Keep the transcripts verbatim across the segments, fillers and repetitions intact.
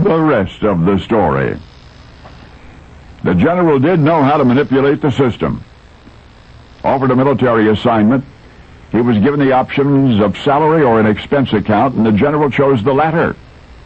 The rest of the story. The general did know how to manipulate the system. Offered a military assignment, he was given the options of salary or an expense account, and the general chose the latter.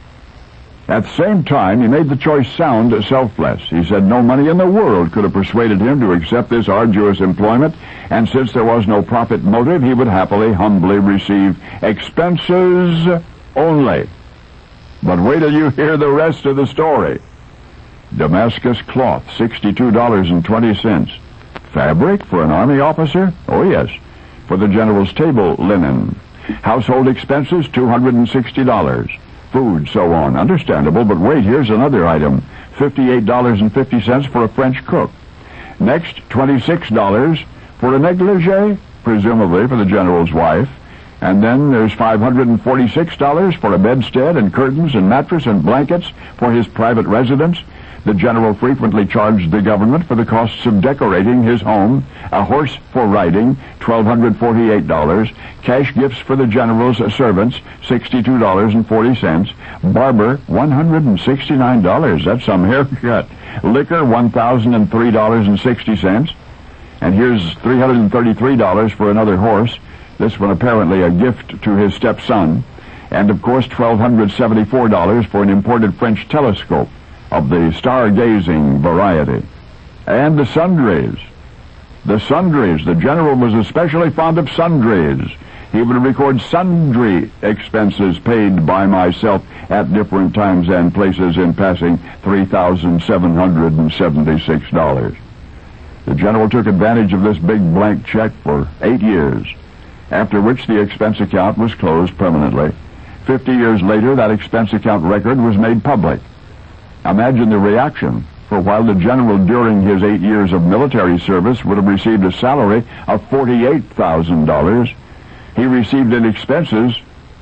At the same time, he made the choice sound selfless. He said no money in the world could have persuaded him to accept this arduous employment, and since there was no profit motive, he would happily, humbly receive expenses only. But wait till you hear the rest of the story. Damascus cloth, sixty-two dollars and twenty cents. Fabric for an army officer? Oh, yes. For the general's table linen. Household expenses, two hundred sixty dollars. Food, so on. Understandable, but wait, here's another item. fifty-eight dollars and fifty cents for a French cook. Next, twenty-six dollars for a negligee, presumably for the general's wife. And then there's five hundred forty-six dollars for a bedstead and curtains and mattress and blankets for his private residence. The general frequently charged the government for the costs of decorating his home, a horse for riding, twelve hundred forty-eight dollars, cash gifts for the general's servants, sixty-two dollars and forty cents, barber, one hundred sixty-nine dollars, that's some haircut, liquor, one thousand three dollars and sixty cents, and here's three hundred thirty-three dollars for another horse, this one apparently a gift to his stepson, and of course twelve hundred seventy-four dollars for an imported French telescope of the stargazing variety. And the sundries. The sundries. The general was especially fond of sundries. He would record sundry expenses paid by myself at different times and places in passing three thousand seven hundred seventy-six dollars. The general took advantage of this big blank check for eight years, after which the expense account was closed permanently. Fifty years later, that expense account record was made public. Imagine the reaction, for while the general during his eight years of military service would have received a salary of forty-eight thousand dollars, he received in expenses,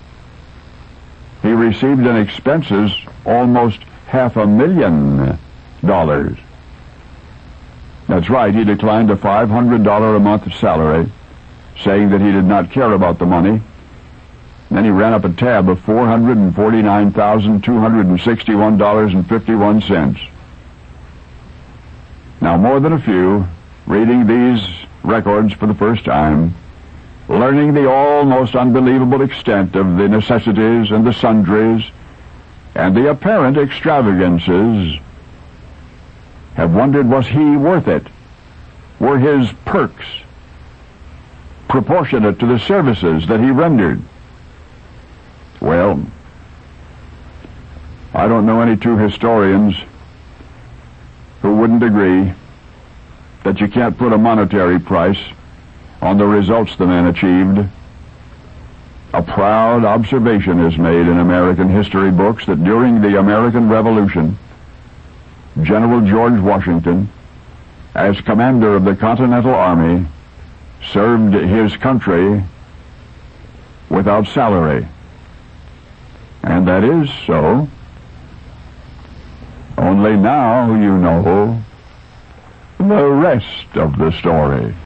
he received in expenses almost half a million dollars. That's right, he declined a five hundred dollars a month salary, saying that he did not care about the money. Then he ran up a tab of four hundred forty-nine thousand two hundred sixty-one dollars and fifty-one cents. Now, more than a few, reading these records for the first time, learning the almost unbelievable extent of the necessities and the sundries and the apparent extravagances, have wondered, was he worth it? Were his perks proportionate to the services that he rendered? Well, I don't know any two historians who wouldn't agree that you can't put a monetary price on the results the man achieved. A proud observation is made in American history books that during the American Revolution, General George Washington, as commander of the Continental Army, served his country without salary. And that is so. Only now you know the rest of the story.